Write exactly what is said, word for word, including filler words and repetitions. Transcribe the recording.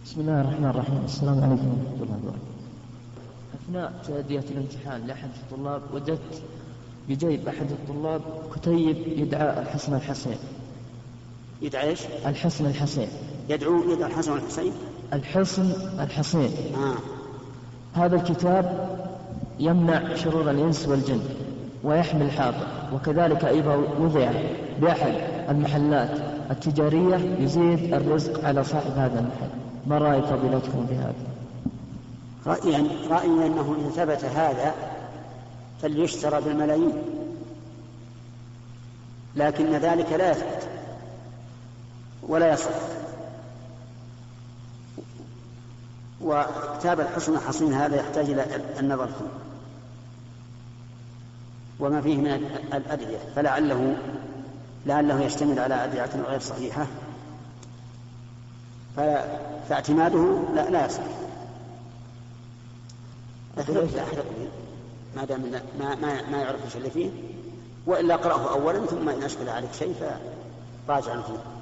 بسم الله الرحمن الرحيم. السلام عليكم ورحمة الله وبركاته. أثناء تأدية الامتحان لأحد الطلاب وجدت بجيب أحد الطلاب كتيب يدعى الحسن الحسين. يدعى إيش؟ الحسن الحسين. يدعو يدعى الحسن الحسين. الحسن الحسين. آه. هذا الكتاب يمنع شرور الإنس والجن ويحمي الحاضر، وكذلك أيضا وضع بأحد المحلات التجارية يزيد الرزق على صاحب هذا المحل. ما رأي فضيلتكم بهذا؟ رأيي رأيي أنه إن ثبت هذا فليشترى بالملايين، لكن ذلك لا يثبت ولا يصح. وكتاب الحسن الحصين هذا يحتاج إلى النظر فيه وما فيه من الأدعية، فلعله لعله يشتمل على أدعية غير صحيحة، فاعتماده لا, لا يصح. ما دام ما ما ما يعرف ايش اللي فيه، والا اقراه اولا ثم ان اشكل عليك شيء فراجع فيه.